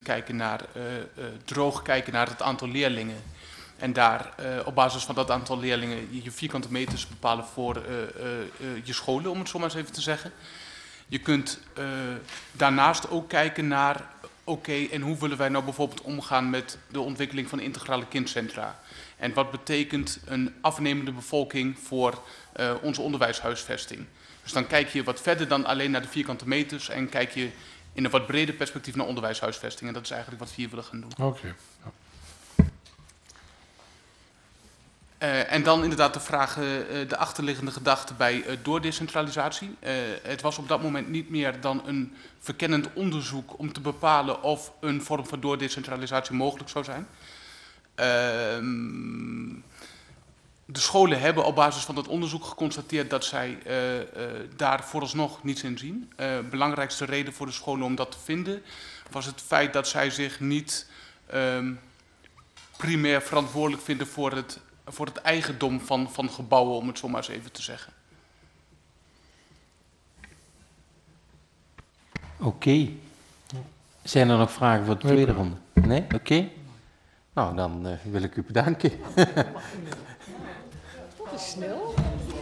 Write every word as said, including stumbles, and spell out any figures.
kijken naar, uh, uh, droog kijken naar het aantal leerlingen. En daar uh, op basis van dat aantal leerlingen je vierkante meters bepalen voor uh, uh, uh, je scholen, om het zo maar eens even te zeggen. Je kunt uh, daarnaast ook kijken naar, oké, okay, en hoe willen wij nou bijvoorbeeld omgaan met de ontwikkeling van integrale kindcentra? En wat betekent een afnemende bevolking voor uh, onze onderwijshuisvesting? Dus dan kijk je wat verder dan alleen naar de vierkante meters en kijk je in een wat breder perspectief naar onderwijshuisvesting. En dat is eigenlijk wat we hier willen gaan doen. Oké. Okay. Ja. Uh, en dan inderdaad de vraag, uh, de achterliggende gedachte bij uh, doordecentralisatie. Uh, het was op dat moment niet meer dan een verkennend onderzoek om te bepalen of een vorm van doordecentralisatie mogelijk zou zijn. Uh, de scholen hebben op basis van dat onderzoek geconstateerd dat zij uh, uh, daar vooralsnog niets in zien. De uh, belangrijkste reden voor de scholen om dat te vinden was het feit dat zij zich niet uh, primair verantwoordelijk vinden voor het voor het eigendom van, van gebouwen, om het zo maar eens even te zeggen. Oké. Okay. Zijn er nog vragen voor de nee, tweede ronde? Nee? Oké. Okay. Nou, dan uh, wil ik u bedanken. Dat is snel.